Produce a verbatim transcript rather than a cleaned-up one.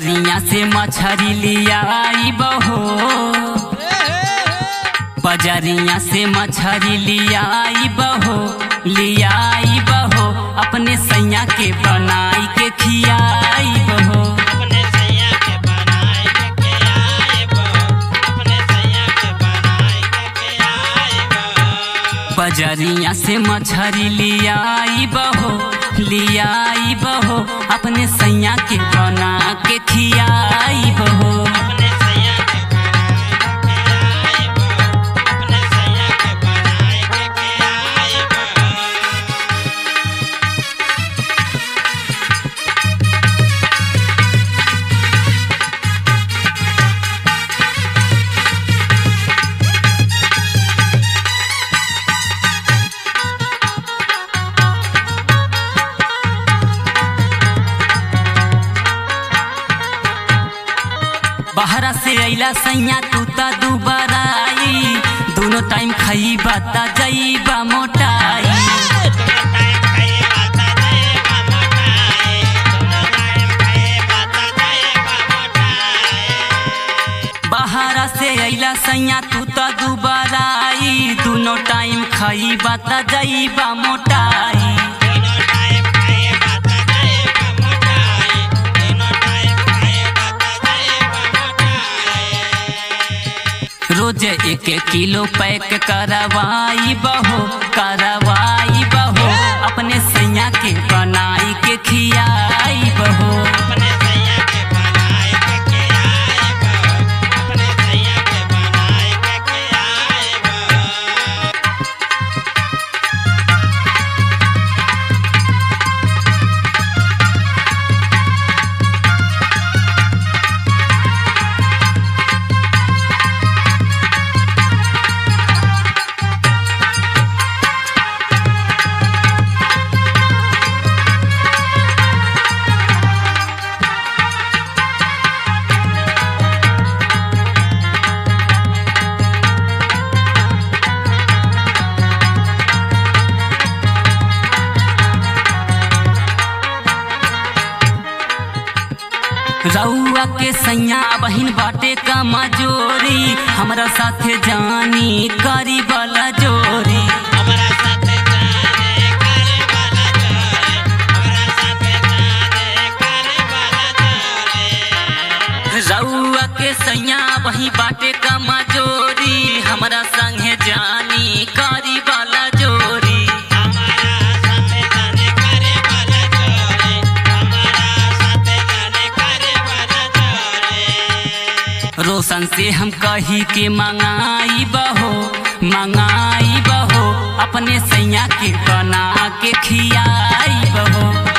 बजरिया से मछरी लियाई बहो, बजरिया से मछरी लियाई बहो, लियाई बहो अपने सैया के बनाई के खियाई बहो। बजरिया से मछरी लियाई बहो, लियाई बहो अपने सैया के बना के खियाई बहो। बाहरा से अइला सैया तू ता दुबारा आई, दोनों टाइम खइबा ता जइबा मोटाई। बाहरा से अइला सैया तू ता दुबारा आई, दोनों टाइम खइबा ता जइबा मोटाई। रोज एक किलो पैक करवाई बहो, करवाई बहो अपने सैया के बनाई के खियाई बहो। रउआ के सैया बहिन बाटे का मजोरी, हमरा साथे जानी करी वाला जोरी। रउआ के सैया बही बाटे का मजोरी, हमरा संगे जानी करी वाला जोरी। रोशन से हम कही के मंगाई बहो, मंगाई बहो अपने सैया के बना के खियाई बहो।